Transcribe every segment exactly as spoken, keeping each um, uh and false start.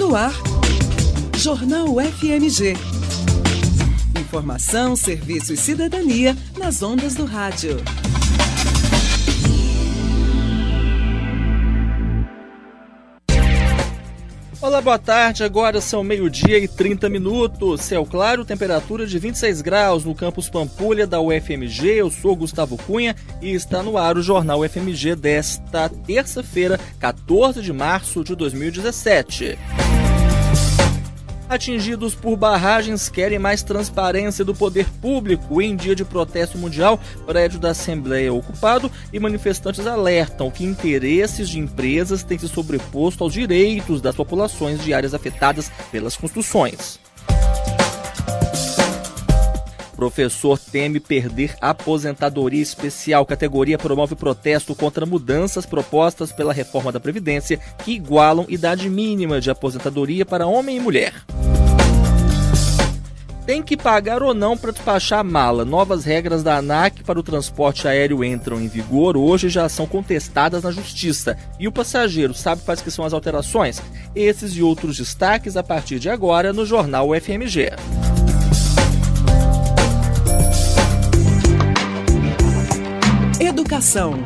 No ar, Jornal F M G. Informação, serviço e cidadania nas ondas do rádio. Olá, boa tarde. Agora são meio-dia e trinta minutos. Céu claro, temperatura de vinte e seis graus no campus Pampulha da U F M G. Eu sou Gustavo Cunha e está no ar o Jornal F M G desta terça-feira, quatorze de março de dois mil e dezessete. Atingidos por barragens querem mais transparência do poder público. Em dia de protesto mundial, prédio da Assembleia ocupado e manifestantes alertam que interesses de empresas têm se sobreposto aos direitos das populações de áreas afetadas pelas construções. Professor teme perder aposentadoria especial. Categoria promove protesto contra mudanças propostas pela reforma da Previdência que igualam idade mínima de aposentadoria para homem e mulher. Tem que pagar ou não para despachar a mala. Novas regras da ANAC para o transporte aéreo entram em vigor hoje e já são contestadas na Justiça. E o passageiro sabe quais que são as alterações? Esses e outros destaques a partir de agora no Jornal F M G. Educação.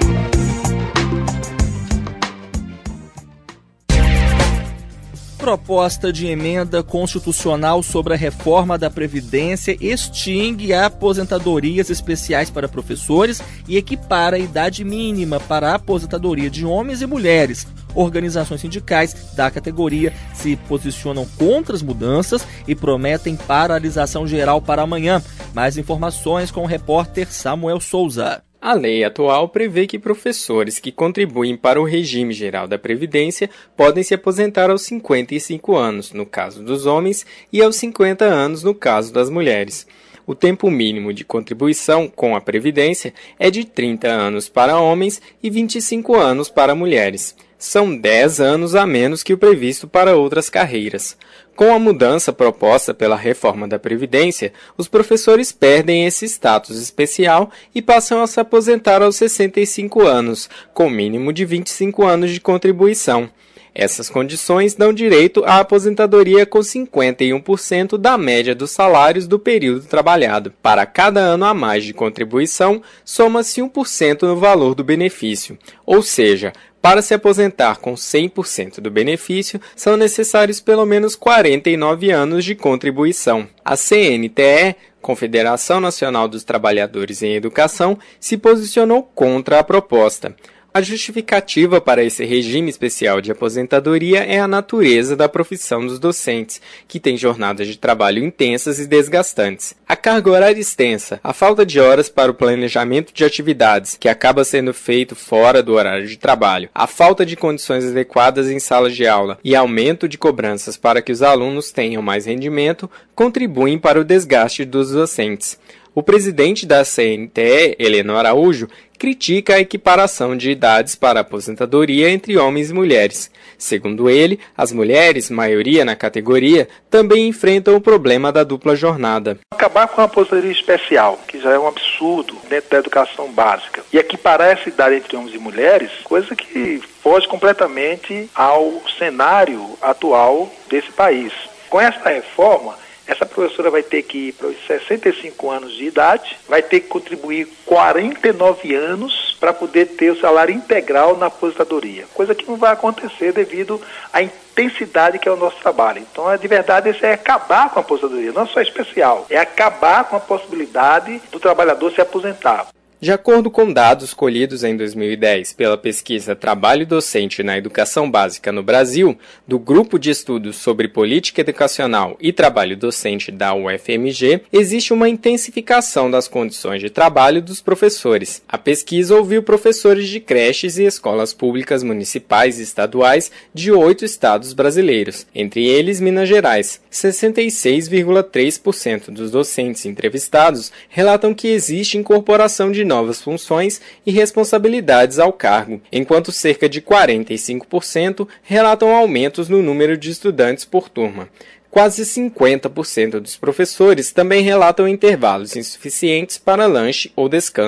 Proposta de emenda constitucional sobre a reforma da Previdência extingue aposentadorias especiais para professores e equipara a idade mínima para a aposentadoria de homens e mulheres. Organizações sindicais da categoria se posicionam contra as mudanças e prometem paralisação geral para amanhã. Mais informações com o repórter Samuel Souza. A lei atual prevê que professores que contribuem para o regime geral da Previdência podem se aposentar aos cinquenta e cinco anos, no caso dos homens, e aos cinquenta anos, no caso das mulheres. O tempo mínimo de contribuição com a Previdência é de trinta anos para homens e vinte e cinco anos para mulheres. São dez anos a menos que o previsto para outras carreiras. Com a mudança proposta pela reforma da Previdência, os professores perdem esse status especial e passam a se aposentar aos sessenta e cinco anos, com mínimo de vinte e cinco anos de contribuição. Essas condições dão direito à aposentadoria com cinquenta e um por cento da média dos salários do período trabalhado. Para cada ano a mais de contribuição, soma-se um por cento no valor do benefício, ou seja, para se aposentar com cem por cento do benefício, são necessários pelo menos quarenta e nove anos de contribuição. A C N T E, Confederação Nacional dos Trabalhadores em Educação, se posicionou contra a proposta. A justificativa para esse regime especial de aposentadoria é a natureza da profissão dos docentes, que tem jornadas de trabalho intensas e desgastantes. A carga horária extensa, a falta de horas para o planejamento de atividades, que acaba sendo feito fora do horário de trabalho, a falta de condições adequadas em salas de aula e aumento de cobranças para que os alunos tenham mais rendimento, contribuem para o desgaste dos docentes. O presidente da C N T E, Heleno Araújo, critica a equiparação de idades para a aposentadoria entre homens e mulheres. Segundo ele, as mulheres, maioria na categoria, também enfrentam o problema da dupla jornada. Acabar com a aposentadoria especial, que já é um absurdo dentro da educação básica, e equiparar essa idade entre homens e mulheres, coisa que foge completamente ao cenário atual desse país. Com essa reforma, essa professora vai ter que ir para os sessenta e cinco anos de idade, vai ter que contribuir quarenta e nove anos para poder ter o salário integral na aposentadoria, coisa que não vai acontecer devido à intensidade que é o nosso trabalho. Então, de verdade, isso é acabar com a aposentadoria, não só especial, é acabar com a possibilidade do trabalhador se aposentar. De acordo com dados colhidos em dois mil e dez pela pesquisa Trabalho Docente na Educação Básica no Brasil, do Grupo de Estudos sobre Política Educacional e Trabalho Docente da U F M G, existe uma intensificação das condições de trabalho dos professores. A pesquisa ouviu professores de creches e escolas públicas municipais e estaduais de oito estados brasileiros, entre eles Minas Gerais. sessenta e seis vírgula três por cento dos docentes entrevistados relatam que existe incorporação de novas funções e responsabilidades ao cargo, enquanto cerca de quarenta e cinco por cento relatam aumentos no número de estudantes por turma. Quase cinquenta por cento dos professores também relatam intervalos insuficientes para lanche ou descanso.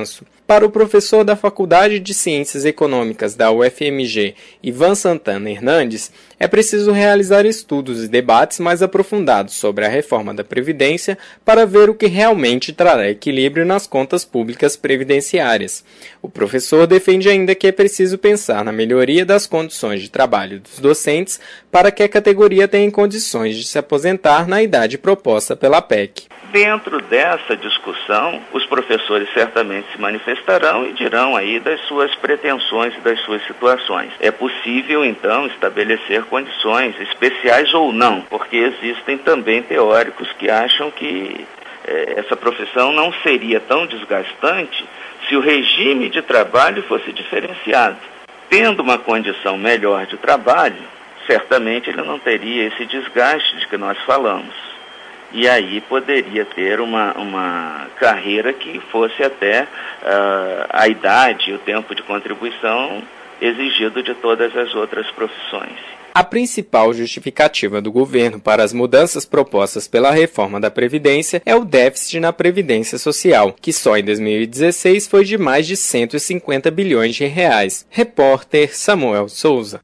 Para o professor da Faculdade de Ciências Econômicas da U F M G, Ivan Santana Hernandes, é preciso realizar estudos e debates mais aprofundados sobre a reforma da Previdência para ver o que realmente trará equilíbrio nas contas públicas previdenciárias. O professor defende ainda que é preciso pensar na melhoria das condições de trabalho dos docentes para que a categoria tenha condições de se aposentar na idade proposta pela P E C. Dentro dessa discussão, os professores certamente se manifestarão e dirão aí das suas pretensões e das suas situações. É possível, então, estabelecer condições especiais ou não, porque existem também teóricos que acham que eh, essa profissão não seria tão desgastante se o regime de trabalho fosse diferenciado. Tendo uma condição melhor de trabalho, certamente ele não teria esse desgaste de que nós falamos. E aí poderia ter uma, uma carreira que fosse até uh, a idade e o tempo de contribuição exigido de todas as outras profissões. A principal justificativa do governo para as mudanças propostas pela reforma da Previdência é o déficit na Previdência Social, que só em dois mil e dezesseis foi de mais de cento e cinquenta bilhões de reais. Repórter Samuel Souza.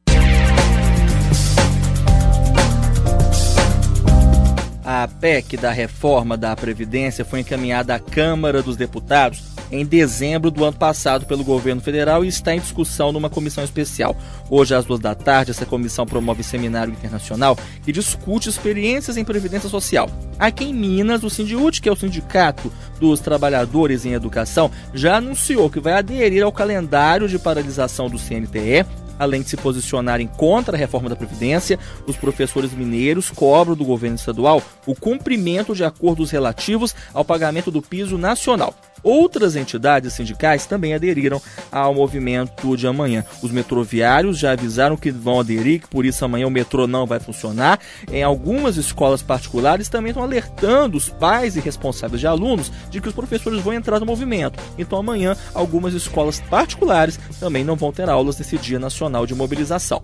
A P E C da reforma da Previdência foi encaminhada à Câmara dos Deputados em dezembro do ano passado pelo governo federal e está em discussão numa comissão especial. Hoje, às duas da tarde, essa comissão promove seminário internacional que discute experiências em Previdência Social. Aqui em Minas, o Sindiúti, que é o Sindicato dos Trabalhadores em Educação, já anunciou que vai aderir ao calendário de paralisação do C N T E. Além de se posicionarem contra a reforma da Previdência, os professores mineiros cobram do governo estadual o cumprimento de acordos relativos ao pagamento do piso nacional. Outras entidades sindicais também aderiram ao movimento de amanhã. Os metroviários já avisaram que vão aderir, que por isso amanhã o metrô não vai funcionar. Em algumas escolas particulares também estão alertando os pais e responsáveis de alunos de que os professores vão entrar no movimento. Então amanhã algumas escolas particulares também não vão ter aulas nesse Dia Nacional de Mobilização.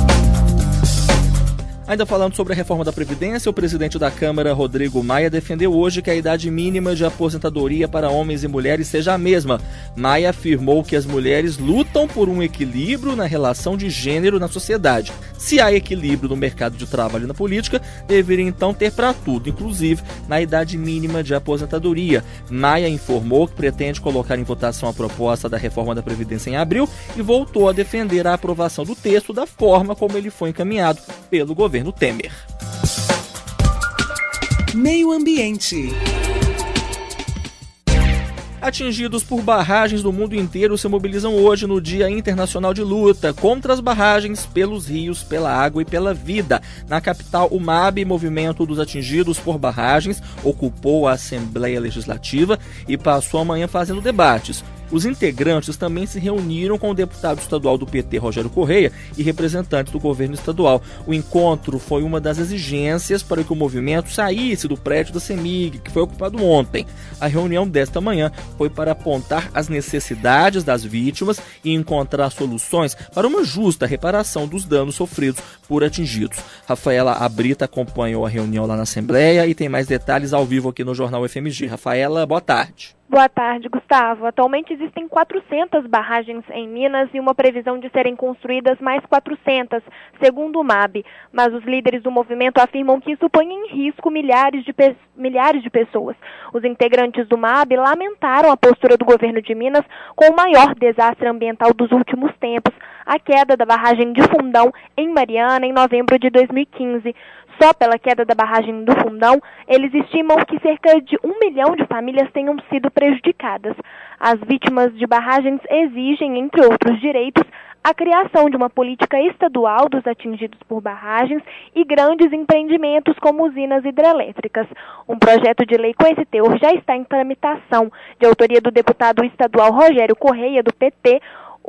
Ainda falando sobre a reforma da Previdência, o presidente da Câmara, Rodrigo Maia, defendeu hoje que a idade mínima de aposentadoria para homens e mulheres seja a mesma. Maia afirmou que as mulheres lutam por um equilíbrio na relação de gênero na sociedade. Se há equilíbrio no mercado de trabalho e na política, deveria então ter para tudo, inclusive na idade mínima de aposentadoria. Maia informou que pretende colocar em votação a proposta da reforma da Previdência em abril e voltou a defender a aprovação do texto da forma como ele foi encaminhado pelo governo no Temer. Meio Ambiente. Atingidos por barragens do mundo inteiro se mobilizam hoje no Dia Internacional de Luta contra as barragens pelos rios, pela água e pela vida. Na capital, o M A B, Movimento dos Atingidos por Barragens, ocupou a Assembleia Legislativa e passou a manhã fazendo debates. Os integrantes também se reuniram com o deputado estadual do P T, Rogério Correia, e representantes do governo estadual. O encontro foi uma das exigências para que o movimento saísse do prédio da CEMIG, que foi ocupado ontem. A reunião desta manhã foi para apontar as necessidades das vítimas e encontrar soluções para uma justa reparação dos danos sofridos por atingidos. Rafaela Abrita acompanhou a reunião lá na Assembleia e tem mais detalhes ao vivo aqui no Jornal F M G. Rafaela, boa tarde. Boa tarde, Gustavo. Atualmente existem quatrocentas barragens em Minas e uma previsão de serem construídas mais quatrocentas, segundo o M A B. Mas os líderes do movimento afirmam que isso põe em risco milhares de, pe- milhares de pessoas. Os integrantes do M A B lamentaram a postura do governo de Minas com o maior desastre ambiental dos últimos tempos, a queda da barragem de Fundão em Mariana em novembro de dois mil e quinze. Só pela queda da barragem do Fundão, eles estimam que cerca de um milhão de famílias tenham sido prejudicadas. As vítimas de barragens exigem, entre outros direitos, a criação de uma política estadual dos atingidos por barragens e grandes empreendimentos como usinas hidrelétricas. Um projeto de lei com esse teor já está em tramitação, de autoria do deputado estadual Rogério Correia, do P T.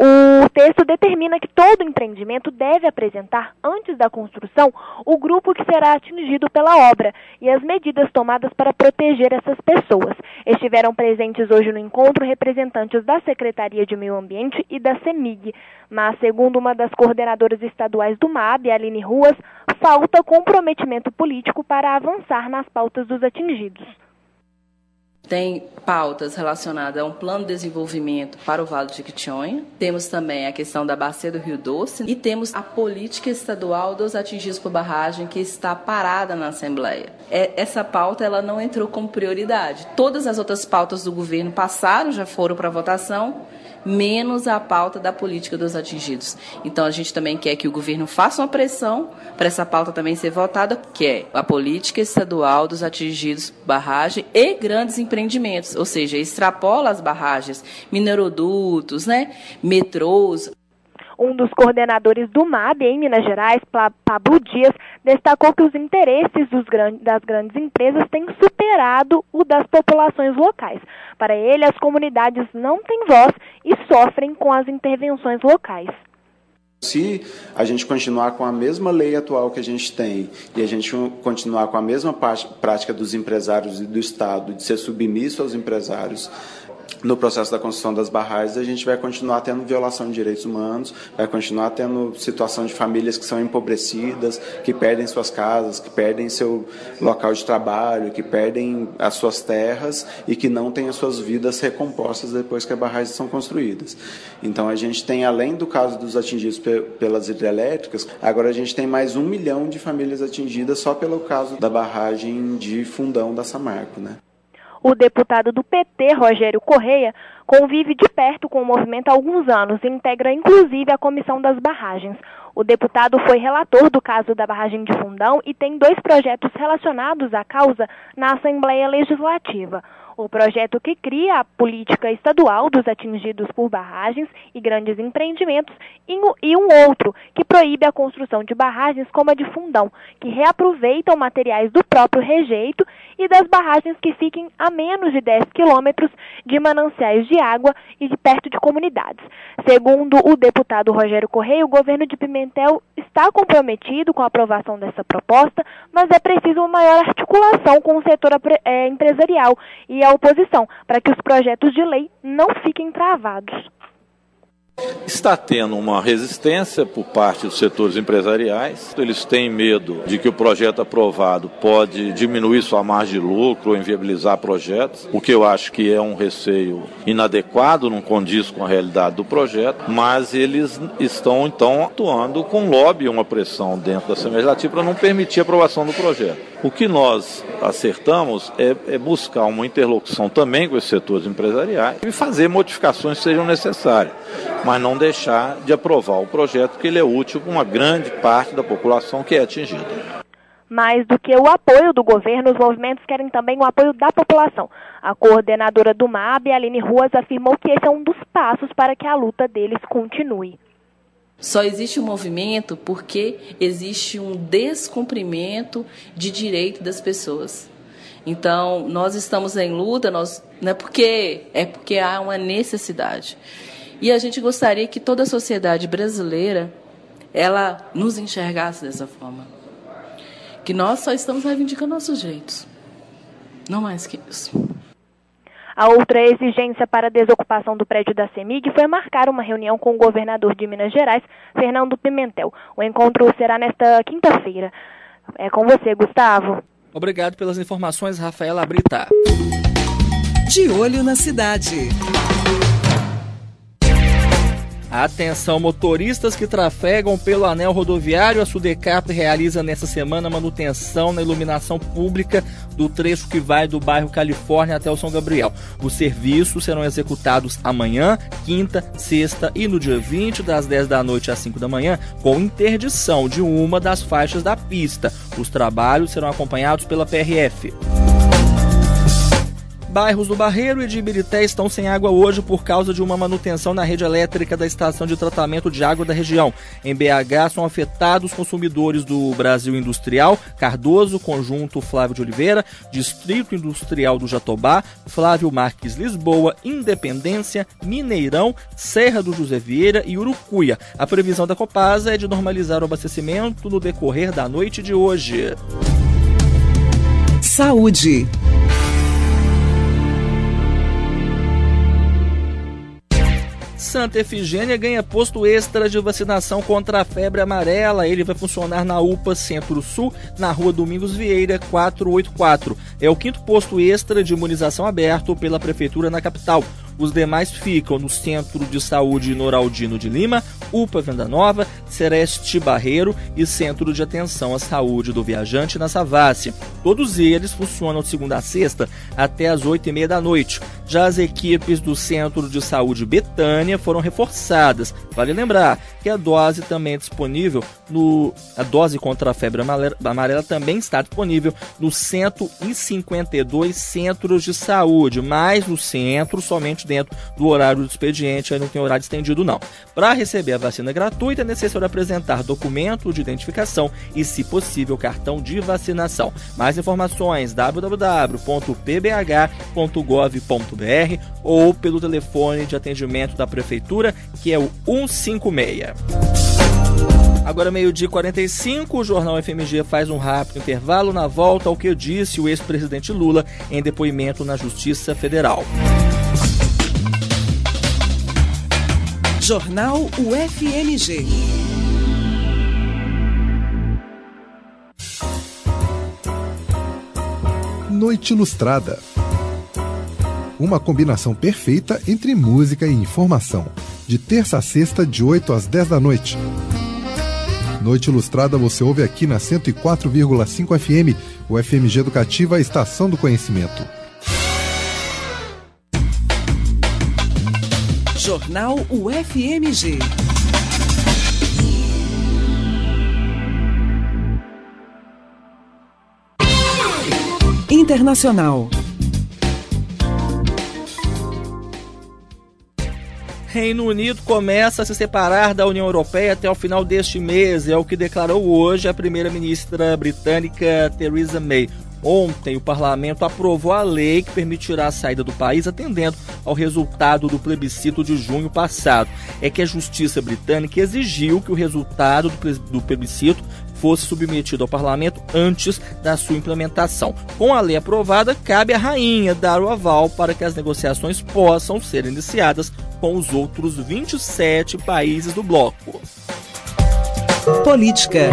O texto determina que todo empreendimento deve apresentar, antes da construção, o grupo que será atingido pela obra e as medidas tomadas para proteger essas pessoas. Estiveram presentes hoje no encontro representantes da Secretaria de Meio Ambiente e da CEMIG, mas, segundo uma das coordenadoras estaduais do M A B, Aline Ruas, falta comprometimento político para avançar nas pautas dos atingidos. tem pautas relacionadas a um plano de desenvolvimento para o Vale do Jequitinhonha. Temos também a questão da Bacia do Rio Doce e temos a política estadual dos atingidos por barragem, que está parada na Assembleia. Essa pauta ela não entrou como prioridade. Todas as outras pautas do governo passaram, já foram para votação, menos a pauta da política dos atingidos. Então, a gente também quer que o governo faça uma pressão para essa pauta também ser votada, que é a política estadual dos atingidos por barragem e grandes empreendimentos, ou seja, extrapola as barragens, minerodutos, né, metrôs. Um dos coordenadores do M A B em Minas Gerais, Pablo Dias, destacou que os interesses dos grandes, das grandes empresas têm superado o das populações locais. Para ele, as comunidades não têm voz e sofrem com as intervenções locais. Se a gente continuar com a mesma lei atual que a gente tem e a gente continuar com a mesma prática dos empresários e do Estado de ser submisso aos empresários no processo da construção das barragens, a gente vai continuar tendo violação de direitos humanos, vai continuar tendo situação de famílias que são empobrecidas, que perdem suas casas, que perdem seu local de trabalho, que perdem as suas terras e que não têm as suas vidas recompostas depois que as barragens são construídas. Então a gente tem, além do caso dos atingidos pelas hidrelétricas, agora a gente tem mais um milhão de famílias atingidas só pelo caso da barragem de Fundão da Samarco, né? O deputado do P T, Rogério Correia, convive de perto com o movimento há alguns anos e integra inclusive a Comissão das Barragens. O deputado foi relator do caso da barragem de Fundão e tem dois projetos relacionados à causa na Assembleia Legislativa. O projeto que cria a política estadual dos atingidos por barragens e grandes empreendimentos e um outro que proíbe a construção de barragens como a de Fundão, que reaproveitam materiais do próprio rejeito e das barragens que fiquem a menos de dez quilômetros de mananciais de água e de perto de comunidades. Segundo o deputado Rogério Correia, o governo de Pimentel está comprometido com a aprovação dessa proposta, mas é preciso uma maior articulação com o setor é, empresarial e a oposição, para que os projetos de lei não fiquem travados. Está tendo uma resistência por parte dos setores empresariais. Eles têm medo de que o projeto aprovado pode diminuir sua margem de lucro ou inviabilizar projetos, o que eu acho que é um receio inadequado, não condiz com a realidade do projeto, mas eles estão então atuando com lobby, uma pressão dentro da Assembleia Legislativa para não permitir a aprovação do projeto. O que nós acertamos é, é buscar uma interlocução também com os setores empresariais e fazer modificações que sejam necessárias, mas não deixar de aprovar o projeto, porque ele é útil para uma grande parte da população que é atingida. Mais do que o apoio do governo, os movimentos querem também o apoio da população. A coordenadora do M A B, Aline Ruas, afirmou que esse é um dos passos para que a luta deles continue. Só existe um movimento porque existe um descumprimento de direito das pessoas. Então, nós estamos em luta, nós, não é porque, é porque há uma necessidade. E a gente gostaria que toda a sociedade brasileira, ela nos enxergasse dessa forma. Que nós só estamos reivindicando nossos direitos. Não mais que isso. A outra exigência para a desocupação do prédio da CEMIG foi marcar uma reunião com o governador de Minas Gerais, Fernando Pimentel. O encontro será nesta quinta-feira. É com você, Gustavo. Obrigado pelas informações, Rafaela Brita. De olho na cidade. Atenção, motoristas que trafegam pelo anel rodoviário, a Sudecap realiza nesta semana manutenção na iluminação pública do trecho que vai do bairro Califórnia até o São Gabriel. Os serviços serão executados amanhã, quinta, sexta e no dia vinte, das dez da noite às cinco da manhã, com interdição de uma das faixas da pista. Os trabalhos serão acompanhados pela P R F. Bairros do Barreiro e de Ibirité estão sem água hoje por causa de uma manutenção na rede elétrica da estação de tratamento de água da região. Em B H são afetados consumidores do Brasil Industrial, Cardoso, Conjunto Flávio de Oliveira, Distrito Industrial do Jatobá, Flávio Marques Lisboa, Independência, Mineirão, Serra do José Vieira e Urucuia. A previsão da Copasa é de normalizar o abastecimento no decorrer da noite de hoje. Saúde. Santa Efigênia ganha posto extra de vacinação contra a febre amarela. Ele vai funcionar na U P A Centro-Sul, na rua Domingos Vieira, quatrocentos e oitenta e quatro. É o quinto posto extra de imunização aberto pela Prefeitura na capital. Os demais ficam no Centro de Saúde Noraldino de Lima, U P A Venda Nova, Sereste Barreiro e Centro de Atenção à Saúde do Viajante na Savassi. Todos eles funcionam de segunda a sexta até às oito e meia da noite. Já as equipes do Centro de Saúde Betânia foram reforçadas. Vale lembrar que a dose também é disponível no... A dose contra a febre amarela também está disponível nos cento e cinquenta e dois centros de saúde, mas no centro somente dentro do horário do expediente, aí não tem horário estendido não. Para receber a vacina gratuita é necessário apresentar documento de identificação e, se possível, cartão de vacinação. Mais informações w w w ponto p b h ponto gov ponto b r ou pelo telefone de atendimento da Prefeitura, que é o cento e cinquenta e seis. Agora, meio-dia e quarenta e cinco, o Jornal F M G faz um rápido intervalo. Na volta ao que disse o ex-presidente Lula em depoimento na Justiça Federal. Jornal U F M G. Noite Ilustrada. Uma combinação perfeita entre música e informação. De terça a sexta, de oito às dez da noite. Noite Ilustrada você ouve aqui na cento e quatro vírgula cinco F M, o F M G Educativa, a Estação do Conhecimento. Jornal U F M G. Internacional. Reino Unido começa a se separar da União Europeia até o final deste mês, é o que declarou hoje a primeira-ministra britânica Theresa May. Ontem, o parlamento aprovou a lei que permitirá a saída do país atendendo ao resultado do plebiscito de junho passado. É que a justiça britânica exigiu que o resultado do plebiscito fosse submetido ao parlamento antes da sua implementação. Com a lei aprovada, cabe à rainha dar o aval para que as negociações possam ser iniciadas com os outros vinte e sete países do bloco. Política.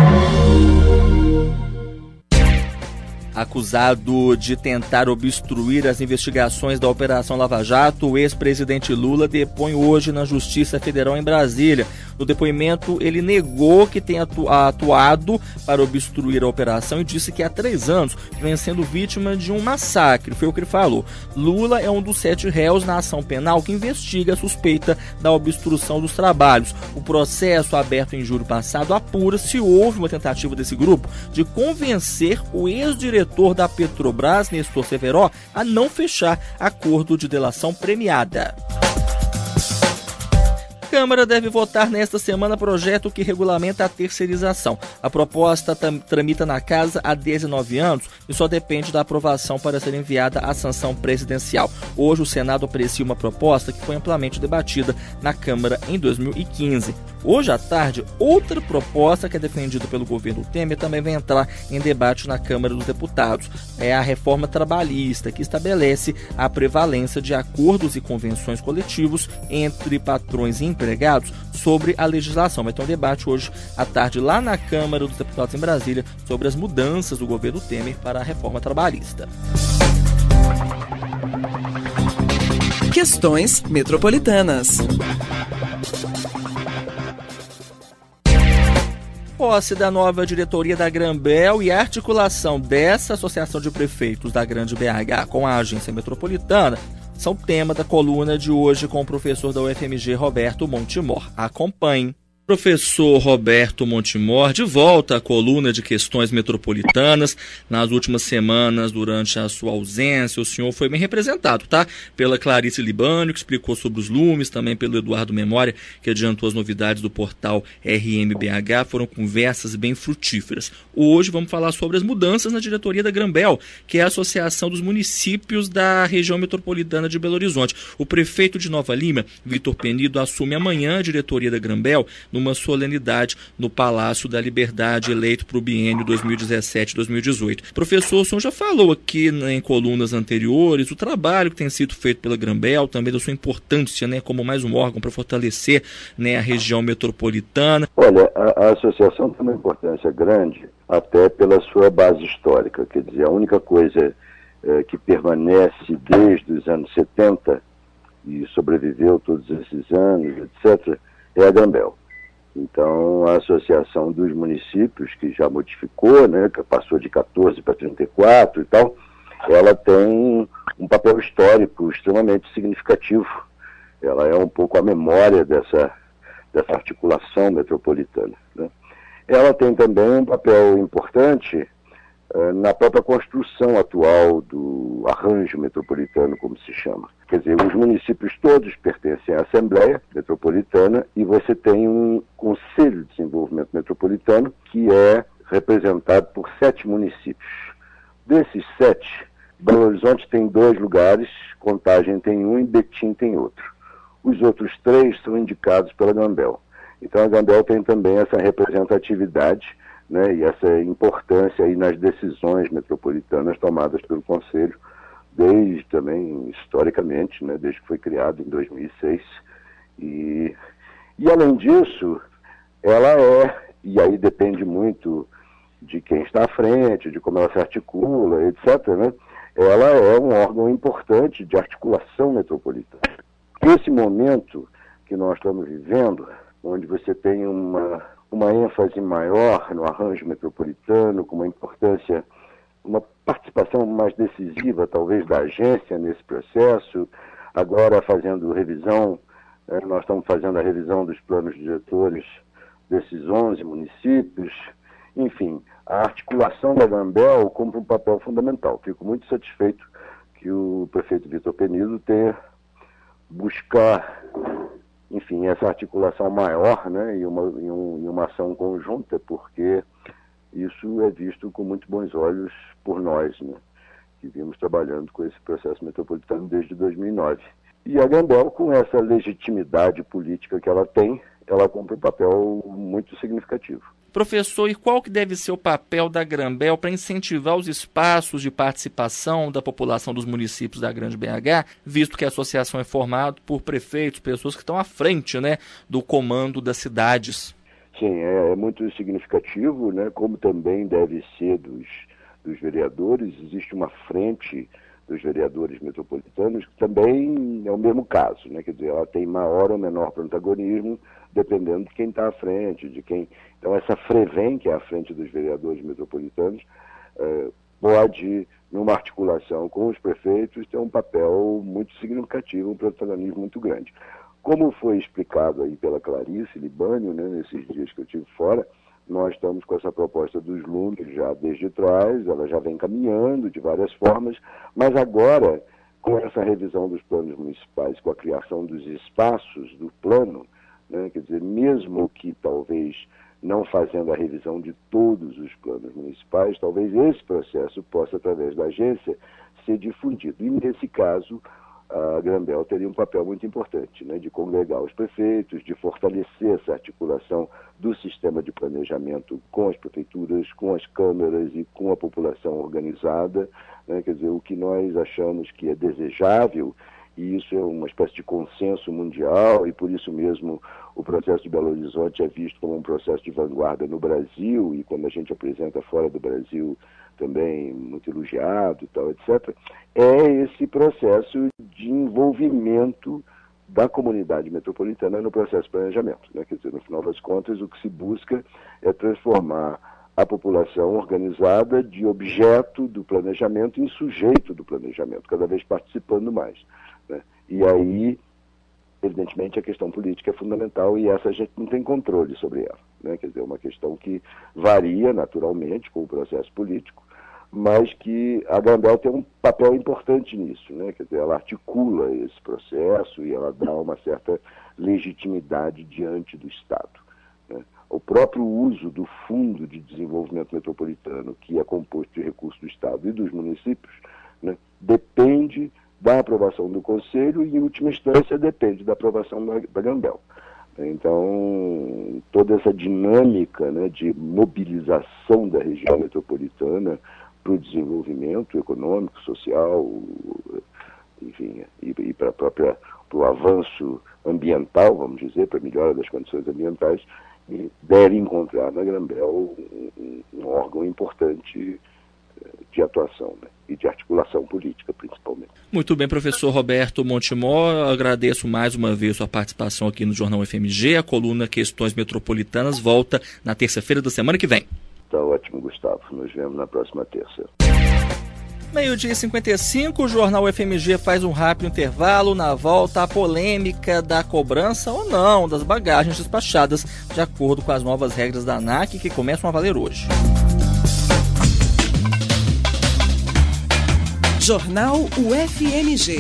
Acusado de tentar obstruir as investigações da Operação Lava Jato, o ex-presidente Lula depõe hoje na Justiça Federal em Brasília. No depoimento, ele negou que tenha atuado para obstruir a operação e disse que há três anos vem sendo vítima de um massacre. Foi o que ele falou. Lula é um dos sete réus na ação penal que investiga a suspeita da obstrução dos trabalhos. O processo, aberto em julho passado, apura se houve uma tentativa desse grupo de convencer o ex-diretor da Petrobras, Nestor Severó, a não fechar acordo de delação premiada. A Câmara deve votar nesta semana projeto que regulamenta a terceirização. A proposta tam, tramita na Casa há dezenove anos e só depende da aprovação para ser enviada à sanção presidencial. Hoje o Senado aprecia uma proposta que foi amplamente debatida na Câmara em dois mil e quinze. Hoje à tarde, outra proposta que é defendida pelo governo Temer também vai entrar em debate na Câmara dos Deputados. É a reforma trabalhista, que estabelece a prevalência de acordos e convenções coletivos entre patrões e empregados sobre a legislação. Vai ter um debate hoje à tarde lá na Câmara dos Deputados em Brasília sobre as mudanças do governo Temer para a reforma trabalhista. Questões metropolitanas. Posse da nova diretoria da Granbel e a articulação dessa associação de prefeitos da Grande B H com a agência metropolitana são tema da coluna de hoje com o professor da U F M G, Roberto Montemor. Acompanhe. Professor Roberto Montemor, de volta à coluna de questões metropolitanas. Nas últimas semanas, durante a sua ausência, o senhor foi bem representado, tá? Pela Clarice Libânio, que explicou sobre os lumes, também pelo Eduardo Memória, que adiantou as novidades do portal R M B H. Foram conversas bem frutíferas. Hoje vamos falar sobre as mudanças na diretoria da Granbel, que é a Associação dos Municípios da Região Metropolitana de Belo Horizonte. O prefeito de Nova Lima, Vitor Penido, assume amanhã a diretoria da Granbel, numa solenidade no Palácio da Liberdade, eleito para o biênio dois mil e dezessete a dois mil e dezoito. Professor, o senhor já falou aqui, né, em colunas anteriores, o trabalho que tem sido feito pela Granbel, também da sua importância, né, como mais um órgão para fortalecer, né, a região metropolitana. Olha, a, a associação tem uma importância grande, até pela sua base histórica. Quer dizer, a única coisa é, que permanece desde os anos setenta e sobreviveu todos esses anos, etcétera, é a Granbel. Então, a Associação dos Municípios, que já modificou, né, que passou de quatorze para trinta e quatro e tal, ela tem um papel histórico extremamente significativo. Ela é um pouco a memória dessa, dessa articulação metropolitana, né? Ela tem também um papel importante uh, na própria construção atual do arranjo metropolitano, como se chama. Quer dizer, os municípios todos pertencem à Assembleia Metropolitana e você tem um Conselho de Desenvolvimento Metropolitano que é representado por sete municípios. Desses sete, Belo Horizonte tem dois lugares, Contagem tem um e Betim tem outro. Os outros três são indicados pela Granbel. Então a Granbel tem também essa representatividade, né, e essa importância aí nas decisões metropolitanas tomadas pelo Conselho, desde também historicamente, né, desde que foi criado em dois mil e seis. E, e além disso, ela é, e aí depende muito de quem está à frente, de como ela se articula, etcétera, né, ela é um órgão importante de articulação metropolitana. Esse momento que nós estamos vivendo, onde você tem uma, uma ênfase maior no arranjo metropolitano, com uma importância, uma participação mais decisiva, talvez, da agência nesse processo, agora fazendo revisão, né, nós estamos fazendo a revisão dos planos diretores desses onze municípios, enfim, a articulação da Granbel cumpre um papel fundamental. Fico muito satisfeito que o prefeito Vitor Penido tenha buscar, enfim, essa articulação maior, né, e uma, e um, e uma ação conjunta, porque isso é visto com muito bons olhos por nós, né, que vimos trabalhando com esse processo metropolitano desde dois mil e nove. E a Granbel, com essa legitimidade política que ela tem, ela cumpre um papel muito significativo. Professor, e qual que deve ser o papel da Granbel para incentivar os espaços de participação da população dos municípios da Grande B H, visto que a associação é formada por prefeitos, pessoas que estão à frente, né, do comando das cidades? Sim, é, é muito significativo, né, como também deve ser dos, dos vereadores. Existe uma frente dos vereadores metropolitanos, que também é o mesmo caso, né? Quer dizer, ela tem maior ou menor protagonismo, dependendo de quem está à frente, de quem... Então, essa FREVEM, que é a frente dos vereadores metropolitanos, eh, pode, numa articulação com os prefeitos, ter um papel muito significativo, um protagonismo muito grande. Como foi explicado aí pela Clarice Libânio, né, nesses dias que eu estive fora, nós estamos com essa proposta dos lumes já desde trás, ela já vem caminhando de várias formas, mas agora, com essa revisão dos planos municipais, com a criação dos espaços do plano, né, quer dizer, mesmo que talvez não fazendo a revisão de todos os planos municipais, talvez esse processo possa, através da agência, ser difundido. E, nesse caso, a Granbel teria um papel muito importante, né, de congregar os prefeitos, de fortalecer essa articulação do sistema de planejamento com as prefeituras, com as câmaras e com a população organizada, né, quer dizer, o que nós achamos que é desejável, e isso é uma espécie de consenso mundial, e por isso mesmo o processo de Belo Horizonte é visto como um processo de vanguarda no Brasil, e quando a gente apresenta fora do Brasil também muito elogiado e tal, etcétera, é esse processo de envolvimento da comunidade metropolitana no processo de planejamento, né? Quer dizer, no final das contas, o que se busca é transformar a população organizada de objeto do planejamento em sujeito do planejamento, cada vez participando mais, né? E aí, evidentemente, a questão política é fundamental e essa a gente não tem controle sobre ela, né? Quer dizer, é uma questão que varia naturalmente com o processo político, mas que a Granbel tem um papel importante nisso, né? Quer dizer, ela articula esse processo e ela dá uma certa legitimidade diante do Estado, né? O próprio uso do Fundo de Desenvolvimento Metropolitano, que é composto de recursos do Estado e dos municípios, né, depende da aprovação do Conselho e, em última instância, depende da aprovação da, da Granbel. Então, toda essa dinâmica, né, de mobilização da região metropolitana para o desenvolvimento econômico, social, enfim, e, e para própria para o avanço ambiental, vamos dizer, para a melhora das condições ambientais, deve encontrar na Granbel um, um órgão importante de atuação, né, e de articulação política, principalmente. Muito bem, professor Roberto Montemor, agradeço mais uma vez sua participação aqui no Jornal F M G. A coluna Questões Metropolitanas volta na terça-feira da semana que vem. Tá ótimo, Gustavo. Nos vemos na próxima terça. Meio-dia e cinquenta e cinco, o Jornal F M G faz um rápido intervalo. Na volta, a polêmica da cobrança ou não das bagagens despachadas, de acordo com as novas regras da ANAC, que começam a valer hoje. Jornal U F M G.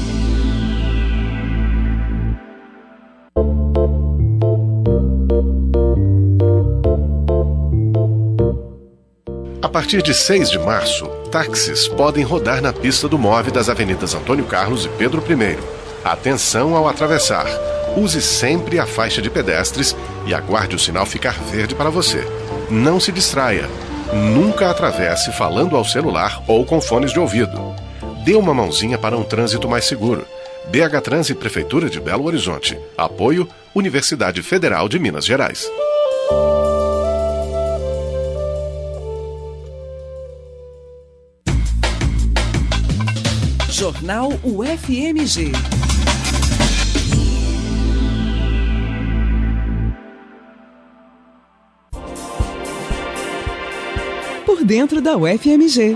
A partir de seis de março, táxis podem rodar na pista do M O V das avenidas Antônio Carlos e Pedro I. Atenção ao atravessar. Use sempre a faixa de pedestres e aguarde o sinal ficar verde para você. Não se distraia. Nunca atravesse falando ao celular ou com fones de ouvido. Dê uma mãozinha para um trânsito mais seguro. B H Trans e Prefeitura de Belo Horizonte. Apoio Universidade Federal de Minas Gerais. Jornal U F M G. Por dentro da U F M G.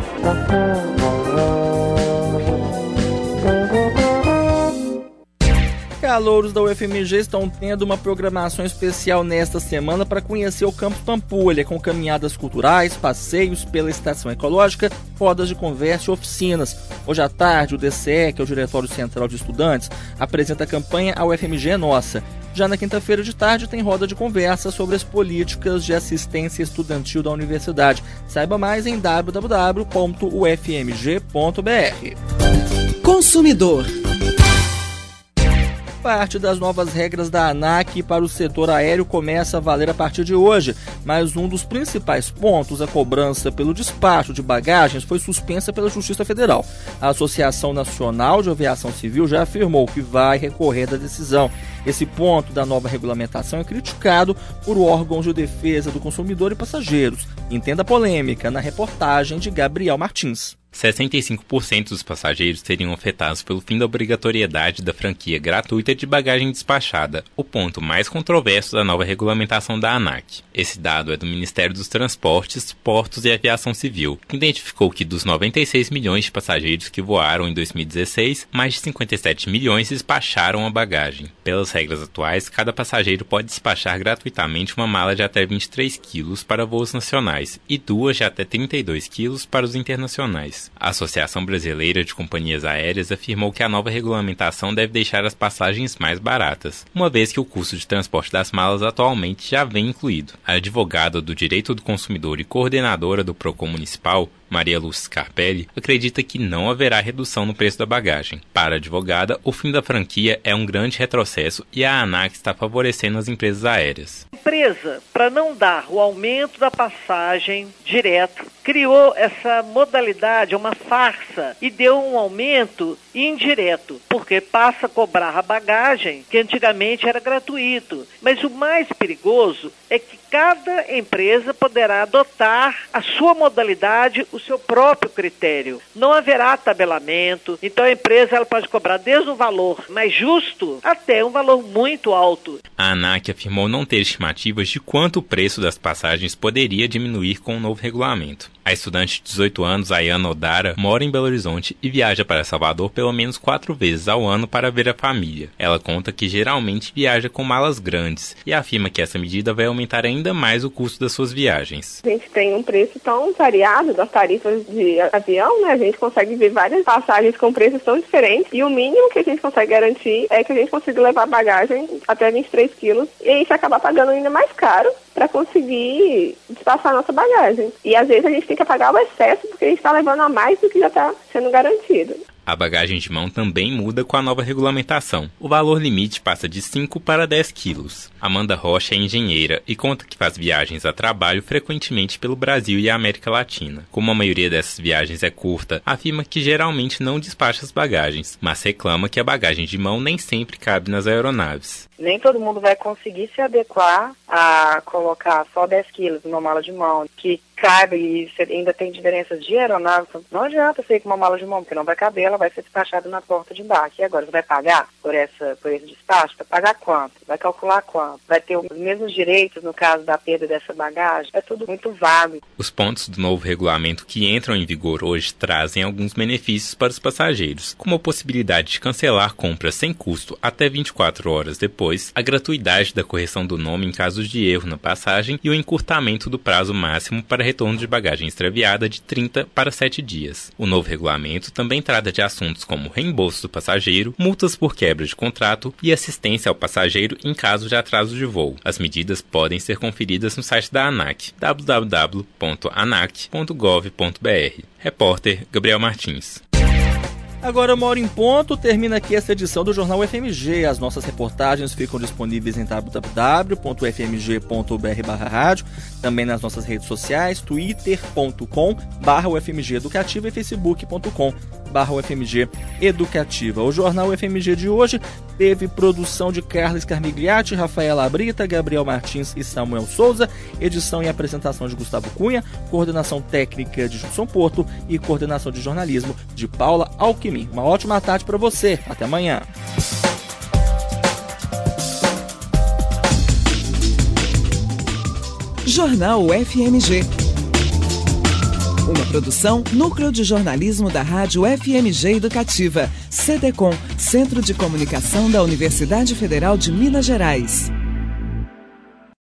Calouros da U F M G estão tendo uma programação especial nesta semana para conhecer o Campus Pampulha, com caminhadas culturais, passeios pela Estação Ecológica, rodas de conversa e oficinas. Hoje à tarde, o D C E, que é o Diretório Central de Estudantes, apresenta a campanha A U F M G é Nossa. Já na quinta-feira de tarde tem roda de conversa sobre as políticas de assistência estudantil da universidade. Saiba mais em w w w ponto u f m g ponto b r. Consumidor. Parte das novas regras da ANAC para o setor aéreo começa a valer a partir de hoje, mas um dos principais pontos, a cobrança pelo despacho de bagagens, foi suspensa pela Justiça Federal. A Associação Nacional de Aviação Civil já afirmou que vai recorrer da decisão. Esse ponto da nova regulamentação é criticado por órgãos de defesa do consumidor e passageiros. Entenda a polêmica na reportagem de Gabriel Martins. sessenta e cinco por cento dos passageiros seriam afetados pelo fim da obrigatoriedade da franquia gratuita de bagagem despachada, o ponto mais controverso da nova regulamentação da ANAC. Esse dado é do Ministério dos Transportes, Portos e Aviação Civil, que identificou que dos noventa e seis milhões de passageiros que voaram em dois mil e dezesseis, mais de cinquenta e sete milhões despacharam a bagagem. Pelas regras atuais, cada passageiro pode despachar gratuitamente uma mala de até vinte e três quilos para voos nacionais e duas de até trinta e dois quilos para os internacionais. A Associação Brasileira de Companhias Aéreas afirmou que a nova regulamentação deve deixar as passagens mais baratas, uma vez que o custo de transporte das malas atualmente já vem incluído. A advogada do Direito do Consumidor e coordenadora do Procon Municipal, Maria Lúcia Scarpelli, acredita que não haverá redução no preço da bagagem. Para a advogada, o fim da franquia é um grande retrocesso e a ANAC está favorecendo as empresas aéreas. A empresa, para não dar o aumento da passagem direto, criou essa modalidade, uma farsa, e deu um aumento indireto, porque passa a cobrar a bagagem, que antigamente era gratuito. Mas o mais perigoso é que cada empresa poderá adotar a sua modalidade, o seu próprio critério. Não haverá tabelamento, então a empresa ela pode cobrar desde um valor mais justo até um valor muito alto. A ANAC afirmou não ter estimativas de quanto o preço das passagens poderia diminuir com o novo regulamento. A estudante de dezoito anos, Ayana Odara, mora em Belo Horizonte e viaja para Salvador pelo menos quatro vezes ao ano para ver a família. Ela conta que geralmente viaja com malas grandes e afirma que essa medida vai aumentar ainda mais o custo das suas viagens. A gente tem um preço tão variado das tarifas de avião, né? A gente consegue ver várias passagens com preços tão diferentes e o mínimo que a gente consegue garantir é que a gente consiga levar bagagem até vinte e três quilos e a gente acabar pagando ainda mais caro para conseguir despachar a nossa bagagem. E às vezes a gente tem que pagar o excesso porque a gente está levando a mais do que já está sendo garantido. A bagagem de mão também muda com a nova regulamentação. O valor limite passa de cinco para dez quilos. Amanda Rocha é engenheira e conta que faz viagens a trabalho frequentemente pelo Brasil e a América Latina. Como a maioria dessas viagens é curta, afirma que geralmente não despacha as bagagens, mas reclama que a bagagem de mão nem sempre cabe nas aeronaves. Nem todo mundo vai conseguir se adequar a colocar só dez quilos numa mala de mão, que cabe e ainda tem diferenças de aeronave. Não adianta você ir com uma mala de mão, porque não vai caber, ela vai ser despachada na porta de embarque. E agora, você vai pagar por, essa, por esse despacho? Vai pagar quanto? Vai calcular quanto? Vai ter os mesmos direitos no caso da perda dessa bagagem? É tudo muito vago. Os pontos do novo regulamento que entram em vigor hoje trazem alguns benefícios para os passageiros, como a possibilidade de cancelar compras sem custo até vinte e quatro horas depois, a gratuidade da correção do nome em casos de erro na passagem e o encurtamento do prazo máximo para retorno de bagagem extraviada de trinta para sete dias. O novo regulamento também trata de assuntos como reembolso do passageiro, multas por quebra de contrato e assistência ao passageiro em caso de atraso de voo. As medidas podem ser conferidas no site da ANAC, w w w ponto anac ponto gov ponto b r. Repórter Gabriel Martins. Agora, uma hora em ponto, termina aqui essa edição do Jornal F M G. As nossas reportagens ficam disponíveis em w w w ponto f m g ponto b r barra rádio, também nas nossas redes sociais, twitter ponto com barra u f m g educativa e facebook ponto com barra u f m g educativa. O Jornal F M G de hoje teve produção de Carlos Carmigliati, Rafaela Brita, Gabriel Martins e Samuel Souza, edição e apresentação de Gustavo Cunha, coordenação técnica de Gilson Porto e coordenação de jornalismo de Paula Alckmin. Uma ótima tarde para você. Até amanhã. Jornal F M G. Uma produção Núcleo de Jornalismo da Rádio F M G Educativa. C D C O M, Centro de Comunicação da Universidade Federal de Minas Gerais.